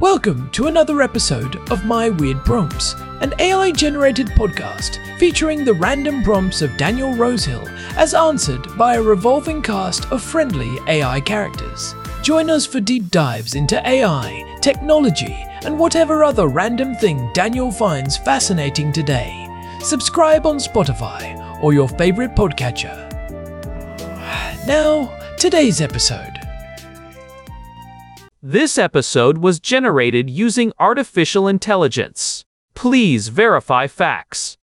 Welcome to another episode of My Weird Prompts, an AI-generated podcast featuring the random prompts of Daniel Rosehill as answered by a revolving cast of friendly AI characters. Join us for deep dives into AI, technology, and whatever other random thing Daniel finds fascinating today. Subscribe on Spotify or your favorite podcatcher. Now, today's episode. This episode was generated using artificial intelligence. Please verify facts.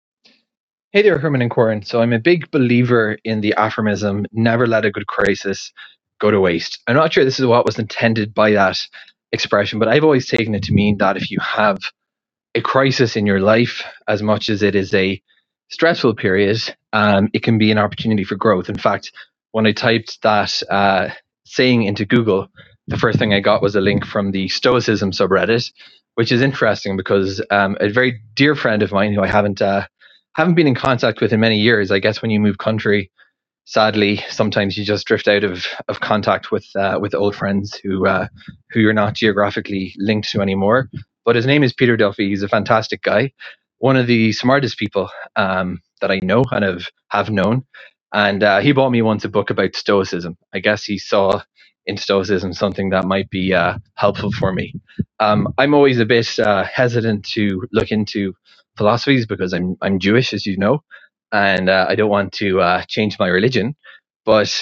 Hey there, Herman and Corin. So I'm a big believer in the aphorism, never let a good crisis go to waste. I'm not sure this is what was intended by that expression, but I've always taken it to mean that if you have a crisis in your life, as much as it is a stressful period, it can be an opportunity for growth. In fact, when I typed that saying into Google, the first thing I got was a link from the Stoicism subreddit, which is interesting because a very dear friend of mine who I haven't been in contact with in many years. I guess when you move country, sadly, sometimes you just drift out of contact with old friends who you're not geographically linked to anymore. But his name is Peter Duffy. He's a fantastic guy, one of the smartest people that I know and have known. And he bought me once a book about Stoicism. I guess he saw in Stoicism something that might be helpful for me. I'm always a bit hesitant to look into philosophies because I'm Jewish, as you know, and I don't want to change my religion. But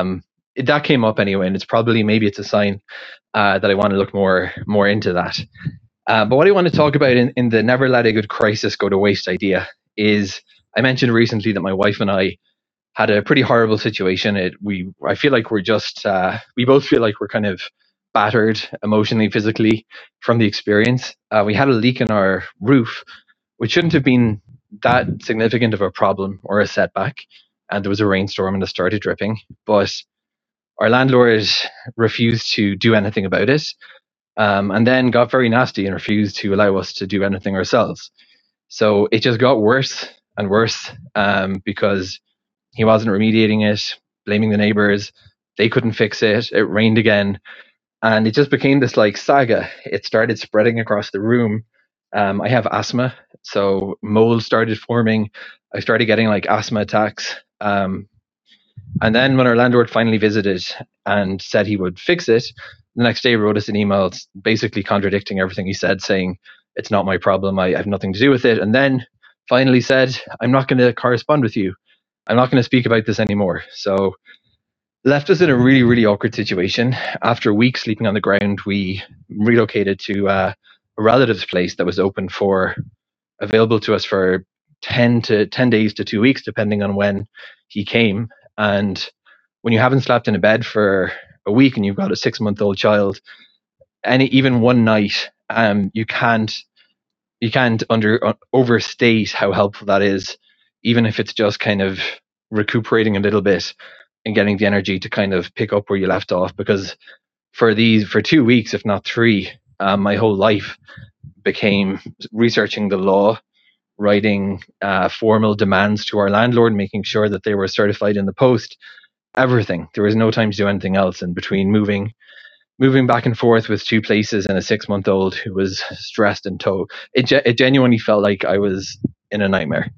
that came up anyway, and maybe it's a sign that I want to look more into that. But what I want to talk about in the never let a good crisis go to waste idea is, I mentioned recently that my wife and I had a pretty horrible situation. I feel like we both feel like we're kind of battered emotionally, physically from the experience. We had a leak in our roof, which shouldn't have been that significant of a problem or a setback. And there was a rainstorm and it started dripping, but our landlord refused to do anything about it. And then got very nasty and refused to allow us to do anything ourselves. So it just got worse and worse because he wasn't remediating it, blaming the neighbors. They couldn't fix it. It rained again. And it just became this like saga. It started spreading across the room. I have asthma, so mold started forming. I started getting like asthma attacks. And then when our landlord finally visited and said he would fix it, the next day he wrote us an email basically contradicting everything he said, saying, it's not my problem. I have nothing to do with it. And then finally said, I'm not going to correspond with you. I'm not going to speak about this anymore. So left us in a really, really awkward situation. After weeks sleeping on the ground, we relocated to a relative's place that was available to us for 10 days to 2 weeks, depending on when he came. And when you haven't slept in a bed for a week and you've got a 6-month-old child, and even one night, you can't overstate how helpful that is, even if it's just kind of recuperating a little bit and getting the energy to kind of pick up where you left off. Because for 2 weeks, if not 3, my whole life became researching the law, writing formal demands to our landlord, making sure that they were certified in the post, everything. There was no time to do anything else. And between moving back and forth with 2 places and a 6-month-old who was stressed and it genuinely felt like I was in a nightmare.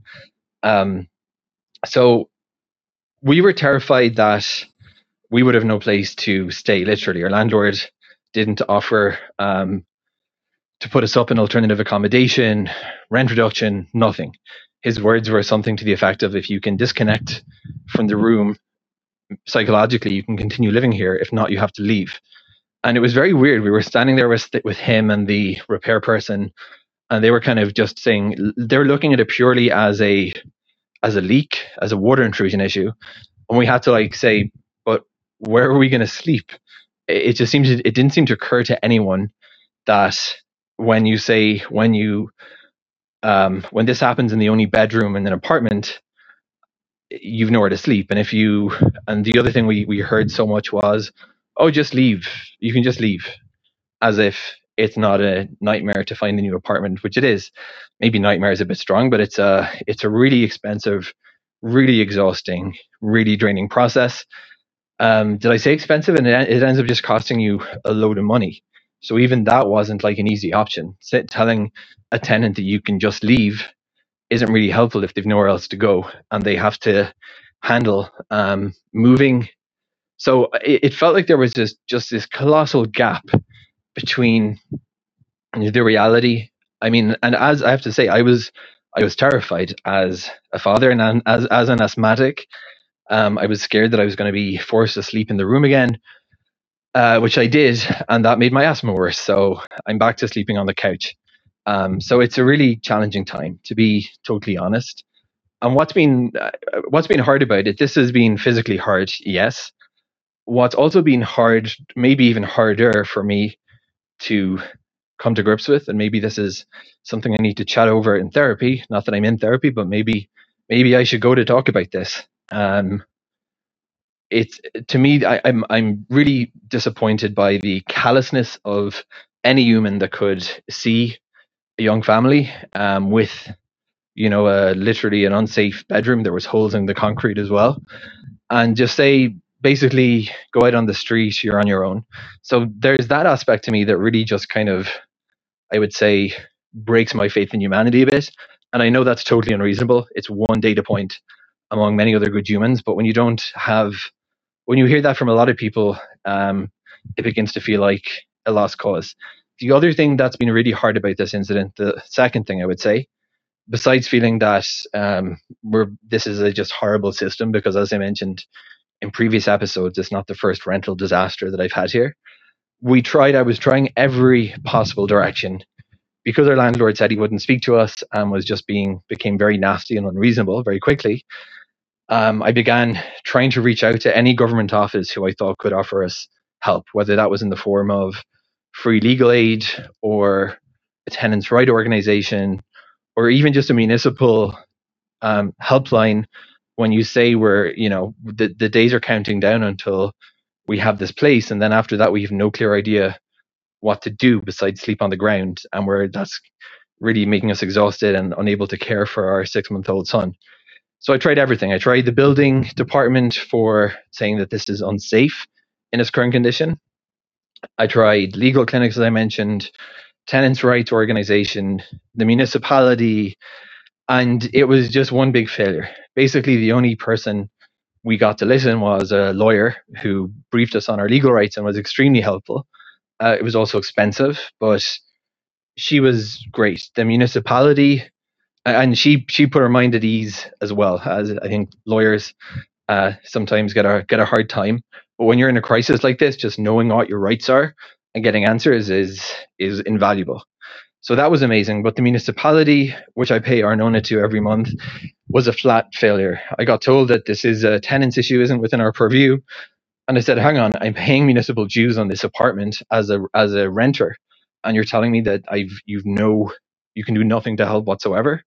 So we were terrified that we would have no place to stay, literally. Our landlord didn't offer to put us up in alternative accommodation, rent reduction, nothing. His words were something to the effect of, if you can disconnect from the room psychologically, you can continue living here. If not, you have to leave. And it was very weird. We were standing there with him and the repair person, and they were kind of just saying, they're looking at it purely as a leak, as a water intrusion issue. And we had to like say, but where are we going to sleep? It didn't seem to occur to anyone that when this happens in the only bedroom in an apartment, you've nowhere to sleep. And the other thing we heard so much was, oh, just leave. You can just leave, as if it's not a nightmare to find a new apartment, which it is. Maybe nightmare is a bit strong, but it's a really expensive, really exhausting, really draining process. Did I say expensive? And it ends up just costing you a load of money. So even that wasn't like an easy option. Telling a tenant that you can just leave isn't really helpful if they've nowhere else to go and they have to handle moving. So it felt like there was just this colossal gap between the reality. I mean, and as I have to say, I was terrified as a father and as an asthmatic. I was scared that I was going to be forced to sleep in the room again, which I did, and that made my asthma worse. So I'm back to sleeping on the couch. So it's a really challenging time, to be totally honest. And what's been hard about it? This has been physically hard, yes. What's also been hard, maybe even harder for me to come to grips with, and maybe this is something I need to chat over in therapy. Not that I'm in therapy, but maybe I should go to talk about this. It's, to me, I'm really disappointed by the callousness of any human that could see a young family with, literally an unsafe bedroom. There was holes in the concrete as well, and just say, basically, go out on the street, you're on your own. So there's that aspect to me that really just kind of, I would say, breaks my faith in humanity a bit. And I know that's totally unreasonable. It's one data point among many other good humans. But when you hear that from a lot of people, it begins to feel like a lost cause. The other thing that's been really hard about this incident, the second thing I would say, besides feeling that this is a just horrible system, because as I mentioned in previous episodes, it's not the first rental disaster that I've had here. I was trying every possible direction, because our landlord said he wouldn't speak to us and became very nasty and unreasonable very quickly. I began trying to reach out to any government office who I thought could offer us help, whether that was in the form of free legal aid or a tenants' right organization, or even just a municipal helpline. When you say the days are counting down until we have this place, and then after that we have no clear idea what to do besides sleep on the ground, and that's really making us exhausted and unable to care for our 6-month-old son. So I tried everything. I tried the building department for saying that this is unsafe in its current condition. I tried legal clinics, as I mentioned, tenants' rights organization, the municipality, and it was just one big failure. Basically, the only person we got to listen was a lawyer who briefed us on our legal rights and was extremely helpful. It was also expensive, but she was great. The municipality, and she put her mind at ease as well. As I think lawyers sometimes get a hard time, but when you're in a crisis like this, just knowing what your rights are and getting answers is invaluable. So that was amazing. But the municipality, which I pay Arnona to every month, was a flat failure. I got told that this is a tenant's issue, isn't within our purview. And I said, hang on, I'm paying municipal dues on this apartment as a renter, and you're telling me that you can do nothing to help whatsoever.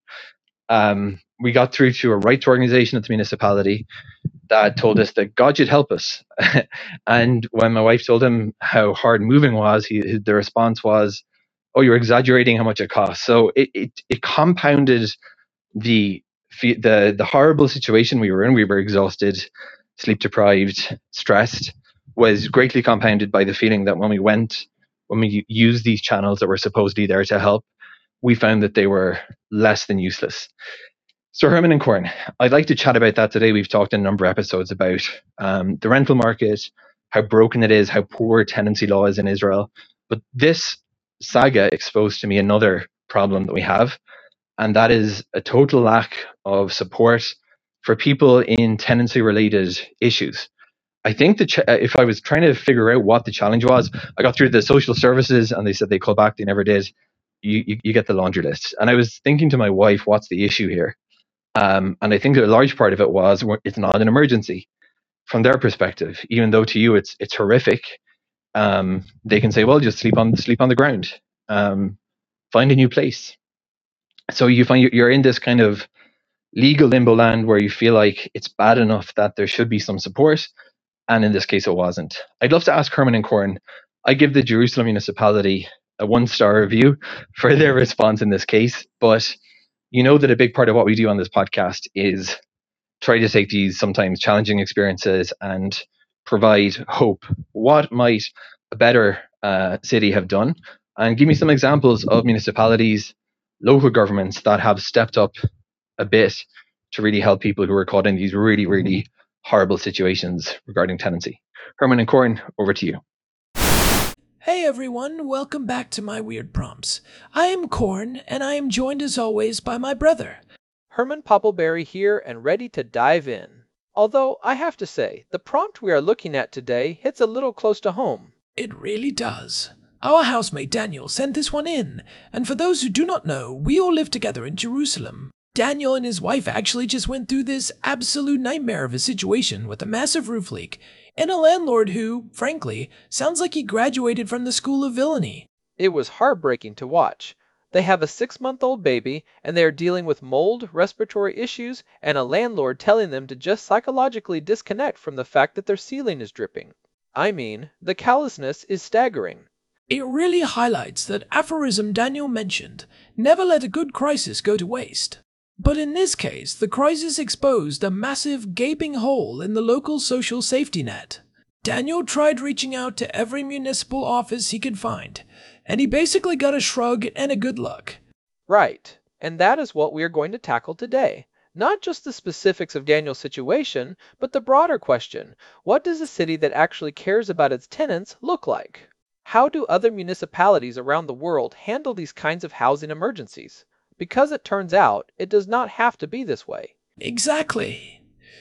We got through to a rights organization at the municipality that told us that God should help us. And when my wife told him how hard moving was, the response was, "Oh, you're exaggerating how much it costs." So it compounded the horrible situation we were in. We were exhausted, sleep deprived, stressed, was greatly compounded by the feeling that when we used these channels that were supposedly there to help, we found that they were less than useless. So Herman and Corin, I'd like to chat about that today. We've talked in a number of episodes about the rental market, how broken it is, how poor tenancy law is in Israel. But this saga exposed to me another problem that we have, and that is a total lack of support for people in tenancy-related issues. I think if I was trying to figure out what the challenge was, I got through the social services and they said they call back. They never did. You get the laundry list. And I was thinking to my wife, what's the issue here? And I think a large part of it was it's not an emergency from their perspective, even though to you it's horrific. They can say, well, just sleep on the ground, find a new place. So you find you're in this kind of legal limbo land where you feel like it's bad enough that there should be some support, and in this case it wasn't. I'd love to ask Herman and Corin. I give the Jerusalem municipality a 1-star review for their response in this case, but you know that a big part of what we do on this podcast is try to take these sometimes challenging experiences and provide hope. What might a better city have done, and give me some examples of municipalities, local governments that have stepped up a bit to really help people who are caught in these really, really horrible situations regarding tenancy. Herman and Corin, over to you. Hey everyone, welcome back to my Weird Prompts. I am Corn, and I am joined as always by my brother. Herman Poppleberry here and ready to dive in. Although, I have to say, the prompt we are looking at today hits a little close to home. It really does. Our housemate Daniel sent this one in, and for those who do not know, we all live together in Jerusalem. Daniel and his wife actually just went through this absolute nightmare of a situation with a massive roof leak, and a landlord who, frankly, sounds like he graduated from the School of Villainy. It was heartbreaking to watch. They have a 6-month-old baby, and they are dealing with mold, respiratory issues, and a landlord telling them to just psychologically disconnect from the fact that their ceiling is dripping. I mean, the callousness is staggering. It really highlights that aphorism Daniel mentioned, never let a good crisis go to waste. But in this case, the crisis exposed a massive gaping hole in the local social safety net. Daniel tried reaching out to every municipal office he could find, and he basically got a shrug and a good luck. Right, and that is what we are going to tackle today. Not just the specifics of Daniel's situation, but the broader question: what does a city that actually cares about its tenants look like? How do other municipalities around the world handle these kinds of housing emergencies? Because it turns out, it does not have to be this way. Exactly.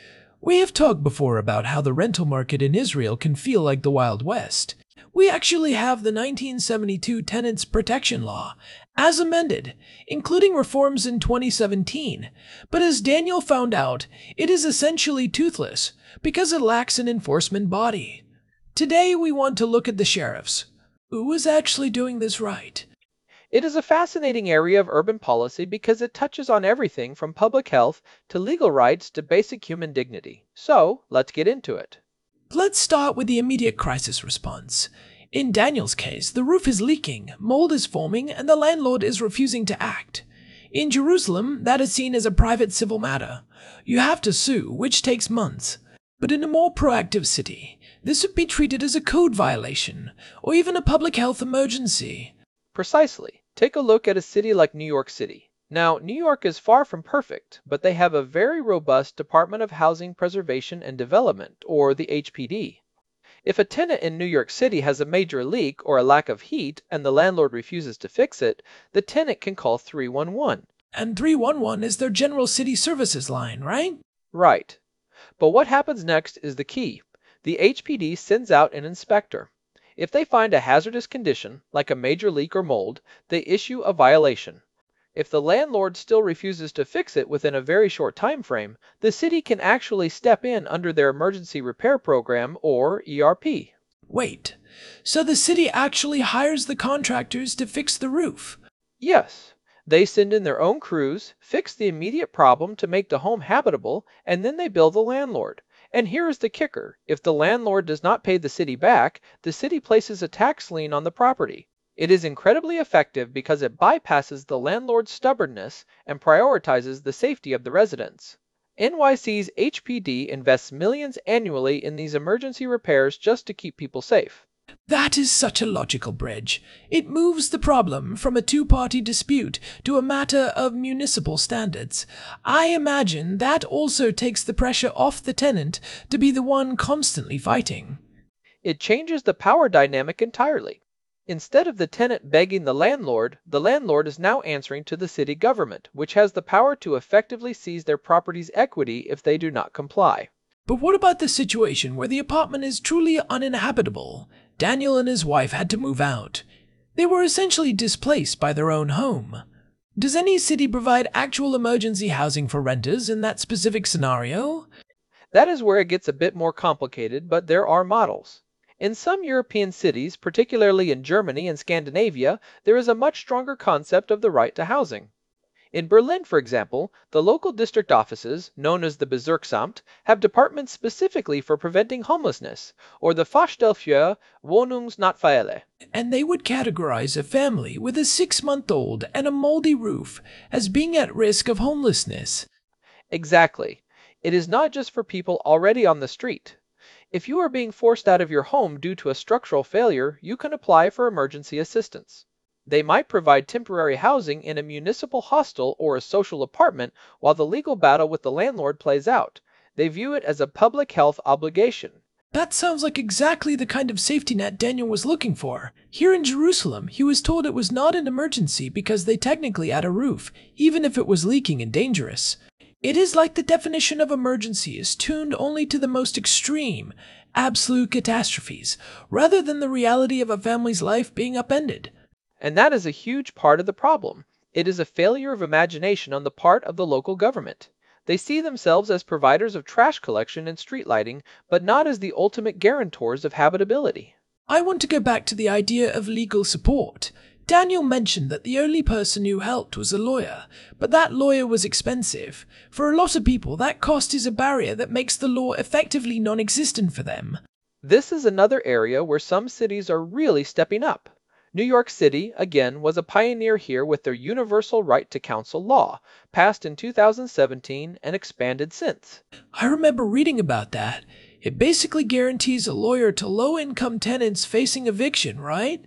We have talked before about how the rental market in Israel can feel like the Wild West. We actually have the 1972 Tenants Protection Law, as amended, including reforms in 2017, but as Daniel found out, it is essentially toothless because it lacks an enforcement body. Today we want to look at the sheriffs. Who is actually doing this right? It is a fascinating area of urban policy because it touches on everything from public health to legal rights to basic human dignity. So, let's get into it. Let's start with the immediate crisis response. In Daniel's case, the roof is leaking, mold is forming, and the landlord is refusing to act. In Jerusalem, that is seen as a private civil matter. You have to sue, which takes months. But in a more proactive city, this would be treated as a code violation, or even a public health emergency. Precisely. Take a look at a city like New York City. Now, New York is far from perfect, but they have a very robust Department of Housing Preservation and Development, or the HPD. If a tenant in New York City has a major leak or a lack of heat and the landlord refuses to fix it, the tenant can call 311. And 311 is their general city services line, right? Right. But what happens next is the key. The HPD sends out an inspector. If they find a hazardous condition, like a major leak or mold, they issue a violation. If the landlord still refuses to fix it within a very short time frame, the city can actually step in under their Emergency Repair Program, or ERP. Wait, so the city actually hires the contractors to fix the roof? Yes. They send in their own crews, fix the immediate problem to make the home habitable, and then they bill the landlord. And here is the kicker: if the landlord does not pay the city back, the city places a tax lien on the property. It is incredibly effective because it bypasses the landlord's stubbornness and prioritizes the safety of the residents. NYC's HPD invests millions annually in these emergency repairs just to keep people safe. That is such a logical bridge. It moves the problem from a two-party dispute to a matter of municipal standards. I imagine that also takes the pressure off the tenant to be the one constantly fighting. It changes the power dynamic entirely. Instead of the tenant begging the landlord is now answering to the city government, which has the power to effectively seize their property's equity if they do not comply. But what about the situation where the apartment is truly uninhabitable? Daniel and his wife had to move out. They were essentially displaced by their own home. Does any city provide actual emergency housing for renters in that specific scenario? That is where it gets a bit more complicated, but there are models. In some European cities, particularly in Germany and Scandinavia, there is a much stronger concept of the right to housing. In Berlin, for example, the local district offices, known as the Bezirksamt, have departments specifically for preventing homelessness, or the Fachstelle für Wohnungsnotfälle. And they would categorize a family with a 6-month-old and a moldy roof as being at risk of homelessness. Exactly. It is not just for people already on the street. If you are being forced out of your home due to a structural failure, you can apply for emergency assistance. They might provide temporary housing in a municipal hostel or a social apartment while the legal battle with the landlord plays out. They view it as a public health obligation. That sounds like exactly the kind of safety net Daniel was looking for. Here in Jerusalem, he was told it was not an emergency because they technically had a roof, even if it was leaking and dangerous. It is like the definition of emergency is tuned only to the most extreme, absolute catastrophes, rather than the reality of a family's life being upended. And that is a huge part of the problem. It is a failure of imagination on the part of the local government. They see themselves as providers of trash collection and street lighting, but not as the ultimate guarantors of habitability. I want to go back to the idea of legal support. Daniel mentioned that the only person who helped was a lawyer, but that lawyer was expensive. For a lot of people, that cost is a barrier that makes the law effectively non-existent for them. This is another area where some cities are really stepping up. New York City, again, was a pioneer here with their universal right to counsel law, passed in 2017 and expanded since. I remember reading about that. It basically guarantees a lawyer to low-income tenants facing eviction, right?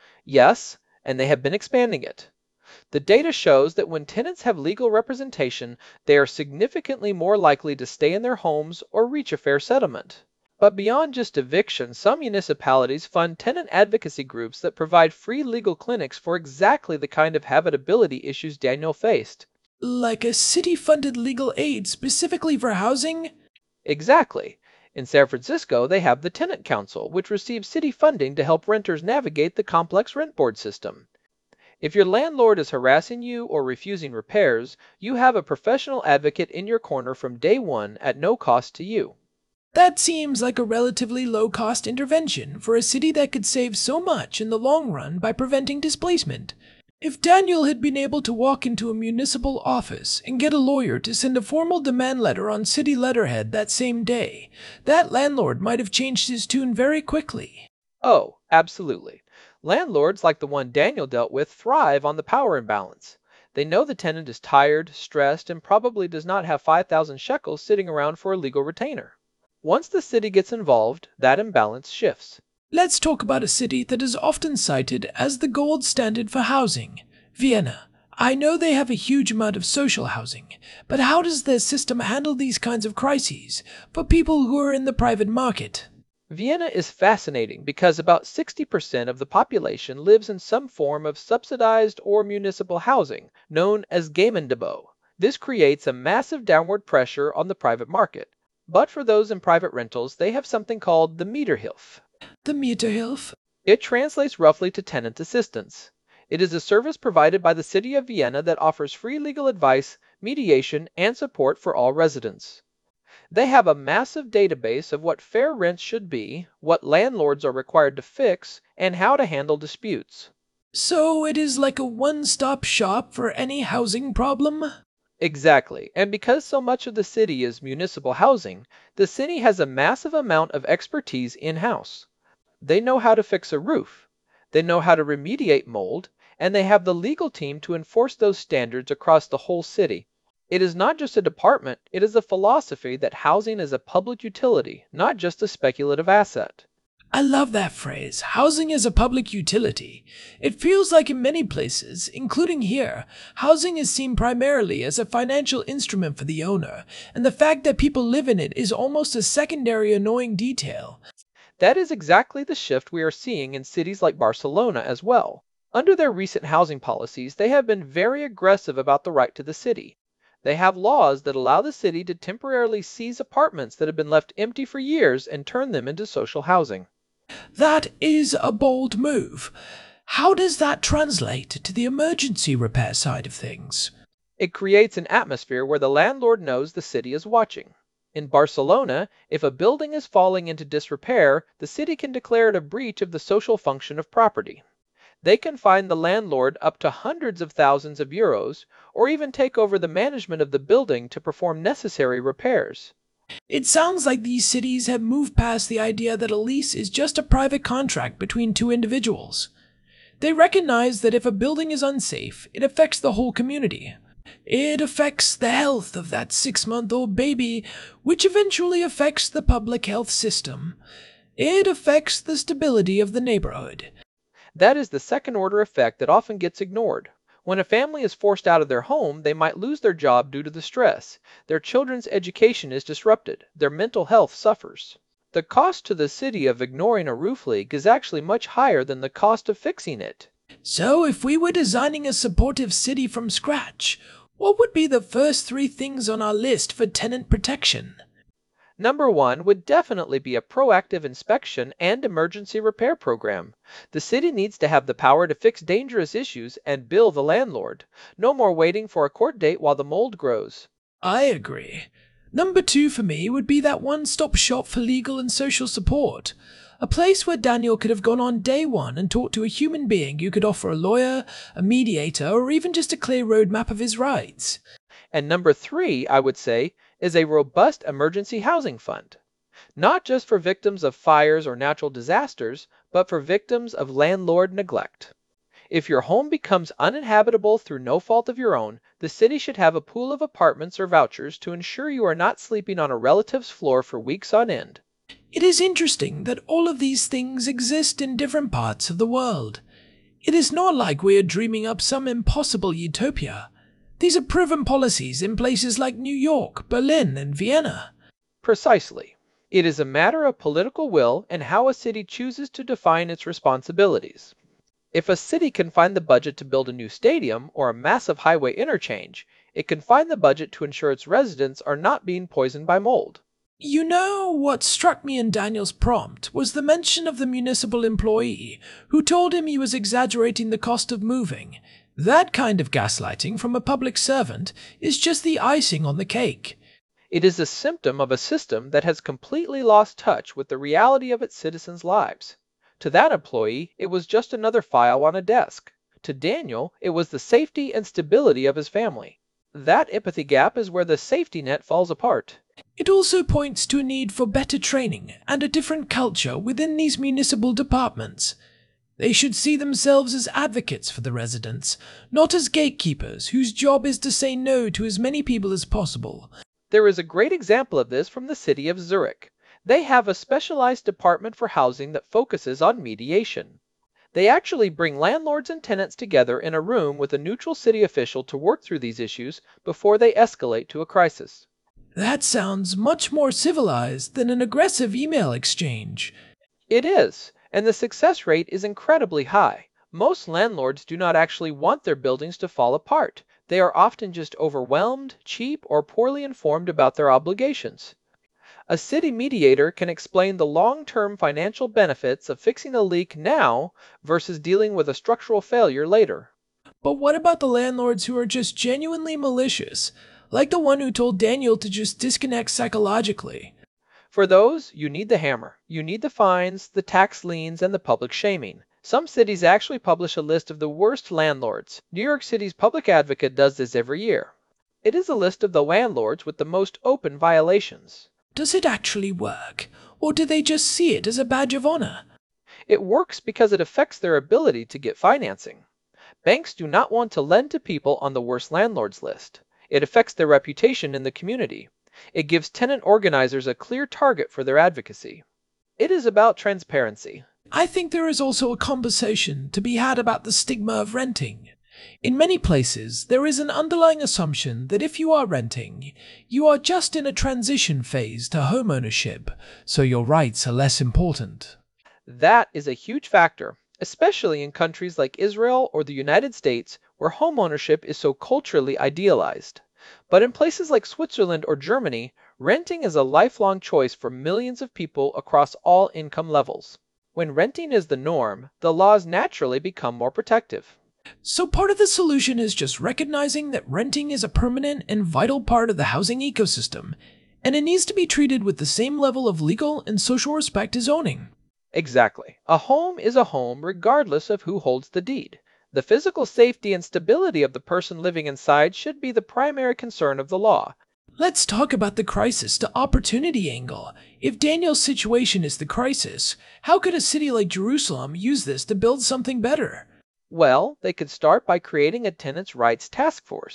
Yes, and they have been expanding it. The data shows that when tenants have legal representation, they are significantly more likely to stay in their homes or reach a fair settlement. But beyond just eviction, some municipalities fund tenant advocacy groups that provide free legal clinics for exactly the kind of habitability issues Daniel faced. Like a city-funded legal aid specifically for housing? Exactly. In San Francisco, they have the Tenant Council, which receives city funding to help renters navigate the complex rent board system. If your landlord is harassing you or refusing repairs, you have a professional advocate in your corner from day one at no cost to you. That seems like a relatively low-cost intervention for a city that could save so much in the long run by preventing displacement. If Daniel had been able to walk into a municipal office and get a lawyer to send a formal demand letter on city letterhead that same day, that landlord might have changed his tune very quickly. Oh, absolutely. Landlords like the one Daniel dealt with thrive on the power imbalance. They know the tenant is tired, stressed, and probably does not have 5,000 shekels sitting around for a legal retainer. Once the city gets involved, that imbalance shifts. Let's talk about a city that is often cited as the gold standard for housing, Vienna. I know they have a huge amount of social housing, but how does their system handle these kinds of crises for people who are in the private market? Vienna is fascinating because about 60% of the population lives in some form of subsidized or municipal housing, known as Gemeindebau. This creates a massive downward pressure on the private market. But for those in private rentals, they have something called the Mieterhilfe. The Mieterhilfe? It translates roughly to tenant assistance. It is a service provided by the city of Vienna that offers free legal advice, mediation, and support for all residents. They have a massive database of what fair rents should be, what landlords are required to fix, and how to handle disputes. So it is like a one-stop shop for any housing problem? Exactly, and because so much of the city is municipal housing, the city has a massive amount of expertise in-house. They know how to fix a roof, they know how to remediate mold, and they have the legal team to enforce those standards across the whole city. It is not just a department, it is a philosophy that housing is a public utility, not just a speculative asset. I love that phrase, housing as a public utility. It feels like in many places, including here, housing is seen primarily as a financial instrument for the owner, and the fact that people live in it is almost a secondary annoying detail. That is exactly the shift we are seeing in cities like Barcelona as well. Under their recent housing policies, they have been very aggressive about the right to the city. They have laws that allow the city to temporarily seize apartments that have been left empty for years and turn them into social housing. That is a bold move. How does that translate to the emergency repair side of things? It creates an atmosphere where the landlord knows the city is watching. In Barcelona, if a building is falling into disrepair, the city can declare it a breach of the social function of property. They can fine the landlord up to hundreds of thousands of euros, or even take over the management of the building to perform necessary repairs. It sounds like these cities have moved past the idea that a lease is just a private contract between two individuals. They recognize that if a building is unsafe, it affects the whole community. It affects the health of that 6-month-old baby, which eventually affects the public health system. It affects the stability of the neighborhood. That is the second-order effect that often gets ignored. When a family is forced out of their home, they might lose their job due to the stress. Their children's education is disrupted. Their mental health suffers. The cost to the city of ignoring a roof leak is actually much higher than the cost of fixing it. So if we were designing a supportive city from scratch, what would be the first 3 things on our list for tenant protection? Number 1 would definitely be a proactive inspection and emergency repair program. The city needs to have the power to fix dangerous issues and bill the landlord. No more waiting for a court date while the mold grows. I agree. Number 2 for me would be that one-stop shop for legal and social support. A place where Daniel could have gone on day 1 and talked to a human being who could offer a lawyer, a mediator, or even just a clear roadmap of his rights. And number 3, I would say, is a robust emergency housing fund. Not just for victims of fires or natural disasters, but for victims of landlord neglect. If your home becomes uninhabitable through no fault of your own, the city should have a pool of apartments or vouchers to ensure you are not sleeping on a relative's floor for weeks on end. It is interesting that all of these things exist in different parts of the world. It is not like we are dreaming up some impossible utopia. These are proven policies in places like New York, Berlin, and Vienna. Precisely. It is a matter of political will and how a city chooses to define its responsibilities. If a city can find the budget to build a new stadium or a massive highway interchange, it can find the budget to ensure its residents are not being poisoned by mold. You know, what struck me in Daniel's prompt was the mention of the municipal employee who told him he was exaggerating the cost of moving. That kind of gaslighting from a public servant is just the icing on the cake. It is a symptom of a system that has completely lost touch with the reality of its citizens' lives. To that employee, it was just another file on a desk. To Daniel, it was the safety and stability of his family. That empathy gap is where the safety net falls apart. It also points to a need for better training and a different culture within these municipal departments. They should see themselves as advocates for the residents, not as gatekeepers whose job is to say no to as many people as possible. There is a great example of this from the city of Zurich. They have a specialized department for housing that focuses on mediation. They actually bring landlords and tenants together in a room with a neutral city official to work through these issues before they escalate to a crisis. That sounds much more civilized than an aggressive email exchange. It is, and the success rate is incredibly high. Most landlords do not actually want their buildings to fall apart. They are often just overwhelmed, cheap, or poorly informed about their obligations. A city mediator can explain the long-term financial benefits of fixing a leak now versus dealing with a structural failure later. But what about the landlords who are just genuinely malicious, like the one who told Daniel to just disconnect psychologically? For those, you need the hammer. You need the fines, the tax liens, and the public shaming. Some cities actually publish a list of the worst landlords. New York City's public advocate does this every year. It is a list of the landlords with the most open violations. Does it actually work, or do they just see it as a badge of honor? It works because it affects their ability to get financing. Banks do not want to lend to people on the worst landlords list. It affects their reputation in the community. It gives tenant organizers a clear target for their advocacy. It is about transparency. I think there is also a conversation to be had about the stigma of renting. In many places, there is an underlying assumption that if you are renting, you are just in a transition phase to homeownership, so your rights are less important. That is a huge factor, especially in countries like Israel or the United States, where homeownership is so culturally idealized. But in places like Switzerland or Germany, renting is a lifelong choice for millions of people across all income levels. When renting is the norm, the laws naturally become more protective. So part of the solution is just recognizing that renting is a permanent and vital part of the housing ecosystem, and it needs to be treated with the same level of legal and social respect as owning. Exactly. A home is a home regardless of who holds the deed. The physical safety and stability of the person living inside should be the primary concern of the law. Let's talk about the crisis to opportunity angle. If Daniel's situation is the crisis, how could a city like Jerusalem use this to build something better? Well, they could start by creating a tenants' rights task force.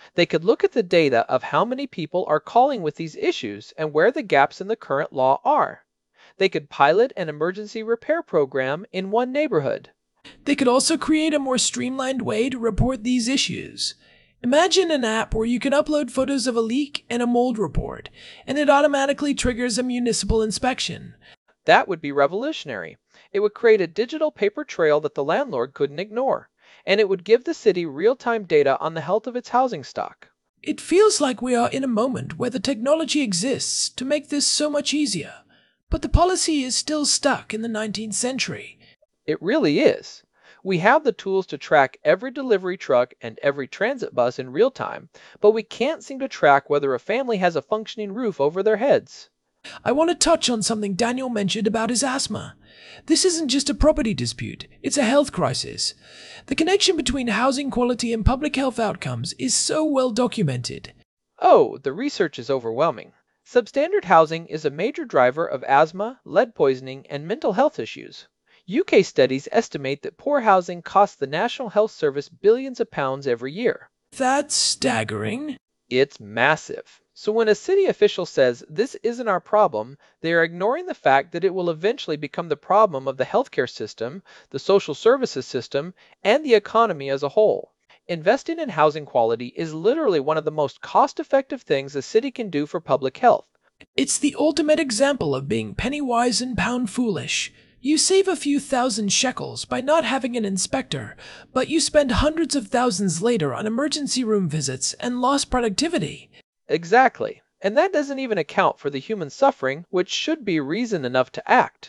They could look at the data of how many people are calling with these issues and where the gaps in the current law are. They could pilot an emergency repair program in one neighborhood. They could also create a more streamlined way to report these issues. Imagine an app where you can upload photos of a leak and a mold report, and it automatically triggers a municipal inspection. That would be revolutionary. It would create a digital paper trail that the landlord couldn't ignore, and it would give the city real-time data on the health of its housing stock. It feels like we are in a moment where the technology exists to make this so much easier, but the policy is still stuck in the 19th century. It really is. We have the tools to track every delivery truck and every transit bus in real time, but we can't seem to track whether a family has a functioning roof over their heads. I want to touch on something Daniel mentioned about his asthma. This isn't just a property dispute, it's a health crisis. The connection between housing quality and public health outcomes is so well documented. Oh, the research is overwhelming. Substandard housing is a major driver of asthma, lead poisoning, and mental health issues. UK studies estimate that poor housing costs the National Health Service billions of pounds every year. That's staggering. It's massive. So when a city official says this isn't our problem, they are ignoring the fact that it will eventually become the problem of the healthcare system, the social services system, and the economy as a whole. Investing in housing quality is literally one of the most cost-effective things a city can do for public health. It's the ultimate example of being penny wise and pound foolish. You save a few thousand shekels by not having an inspector, but you spend hundreds of thousands later on emergency room visits and lost productivity. Exactly. And that doesn't even account for the human suffering, which should be reason enough to act.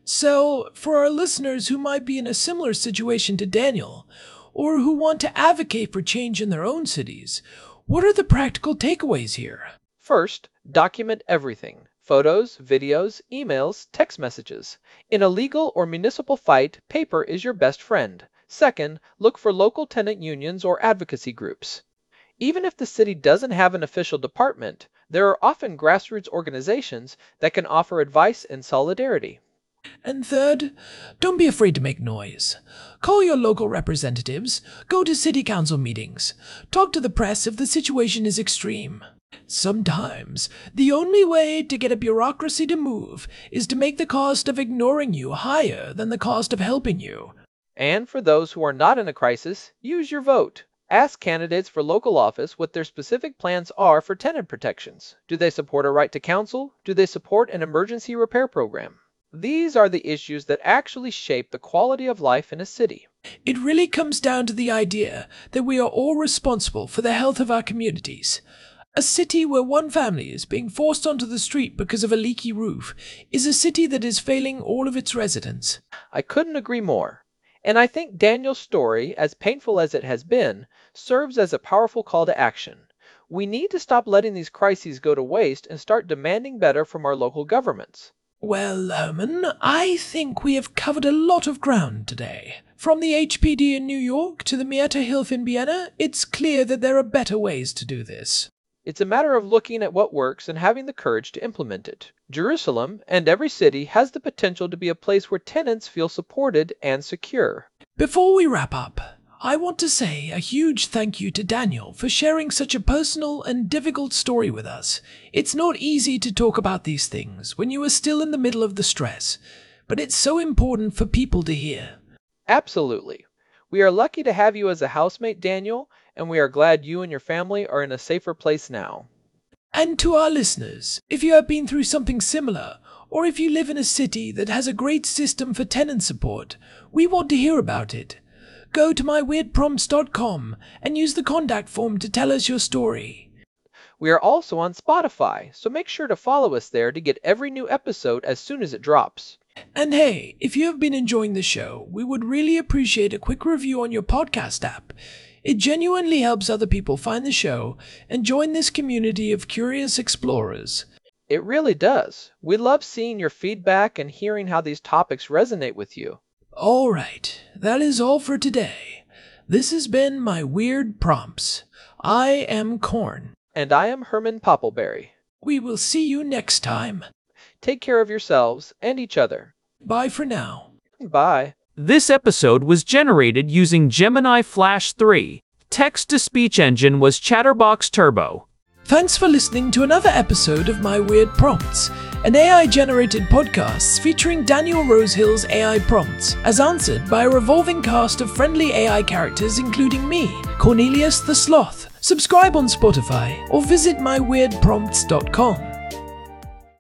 So, for our listeners who might be in a similar situation to Daniel, or who want to advocate for change in their own cities, what are the practical takeaways here? First, document everything. Photos, videos, emails, text messages. In a legal or municipal fight, paper is your best friend. Second, look for local tenant unions or advocacy groups. Even if the city doesn't have an official department, there are often grassroots organizations that can offer advice and solidarity. And third, don't be afraid to make noise. Call your local representatives, go to city council meetings, talk to the press if the situation is extreme. Sometimes, the only way to get a bureaucracy to move is to make the cost of ignoring you higher than the cost of helping you. And for those who are not in a crisis, use your vote. Ask candidates for local office what their specific plans are for tenant protections. Do they support a right to counsel? Do they support an emergency repair program? These are the issues that actually shape the quality of life in a city. It really comes down to the idea that we are all responsible for the health of our communities. A city where one family is being forced onto the street because of a leaky roof is a city that is failing all of its residents. I couldn't agree more. And I think Daniel's story, as painful as it has been, serves as a powerful call to action. We need to stop letting these crises go to waste and start demanding better from our local governments. Well, Herman, I think we have covered a lot of ground today. From the HPD in New York to the Mieterhilfe in Vienna, it's clear that there are better ways to do this. It's a matter of looking at what works and having the courage to implement it. Jerusalem, and every city, has the potential to be a place where tenants feel supported and secure. Before we wrap up, I want to say a huge thank you to Daniel for sharing such a personal and difficult story with us. It's not easy to talk about these things when you are still in the middle of the stress, but it's so important for people to hear. Absolutely. We are lucky to have you as a housemate, Daniel, and we are glad you and your family are in a safer place now. And to our listeners, if you have been through something similar, or if you live in a city that has a great system for tenant support, we want to hear about it. Go to myweirdprompts.com and use the contact form to tell us your story. We are also on Spotify, so make sure to follow us there to get every new episode as soon as it drops. And hey, if you have been enjoying the show, we would really appreciate a quick review on your podcast app. It genuinely helps other people find the show and join this community of curious explorers. It really does. We love seeing your feedback and hearing how these topics resonate with you. All right, that is all for today. This has been My Weird Prompts. I am Corn. And I am Herman Poppleberry. We will see you next time. Take care of yourselves and each other. Bye for now. Bye. This episode was generated using Gemini Flash 3. text-to-speech engine was Chatterbox Turbo. Thanks for listening to another episode of My Weird Prompts, an AI-generated podcast featuring Daniel Rosehill's AI prompts, as answered by a revolving cast of friendly AI characters including me, Cornelius the Sloth. Subscribe on Spotify or visit myweirdprompts.com.